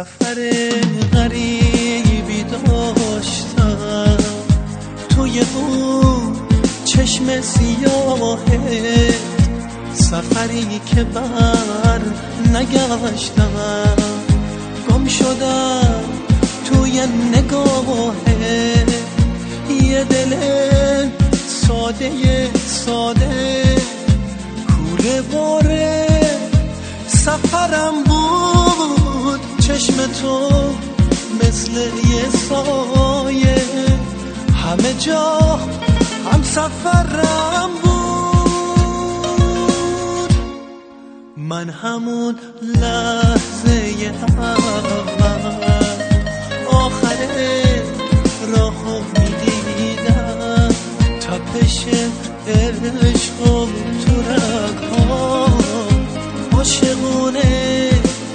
سفر غریبی داشتم توی اون چشم سیاهه، سفری که بر نگشتم، گم شدم توی نگاهه یه دل ساده ساده. کوره باره سفرم بود، چشم تو مثل یه سایه، همه جا هم سفرم بود. من همون لحظه اول آخر راهو میدیدم، تپش عشق و تو رگ‌هام عاشقونه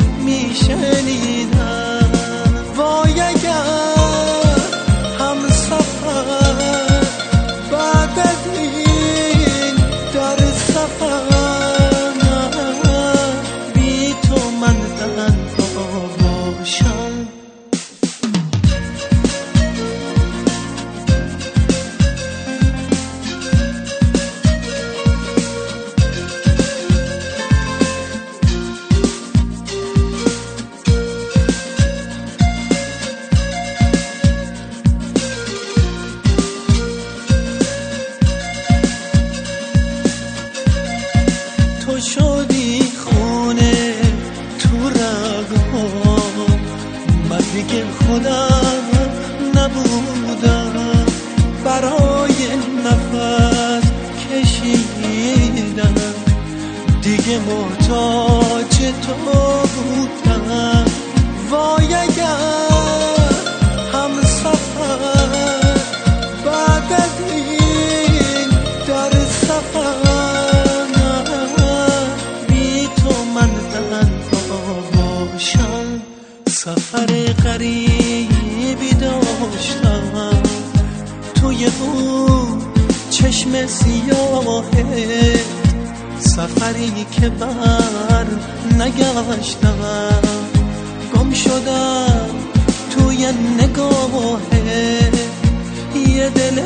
میشنیدم. وای اگر هم سفر بعد از این در سفر بی تو من تنها باشم. تو شدی خونه تو رگ‌هام، من دیگه خودم نبودم، برای نفس کشیدم دیگه محتاج تو بودم. وای اگر هم سفر بعد از این در سفر سفر غریبی داشتم توی اون چشم سیاهه، سفری که بر نگشتم، گم شدم توی نگاهه یه دل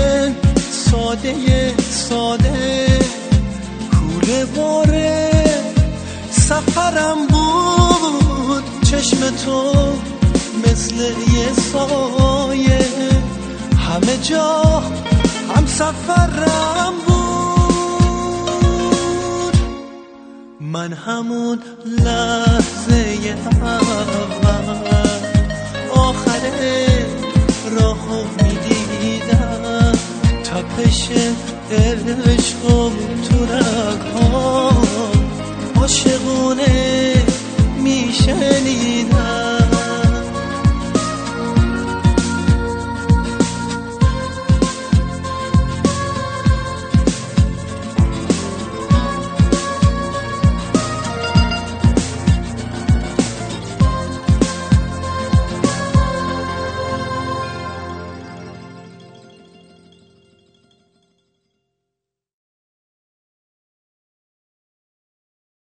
ساده ساده. کوره باره سفرم بود، چشم تو مثل یه سایه، همه جا هم سفرم بود. من همون لحظه اول آخر راهو میدیدم، تپش عشق و تو رگ‌هام عاشقونه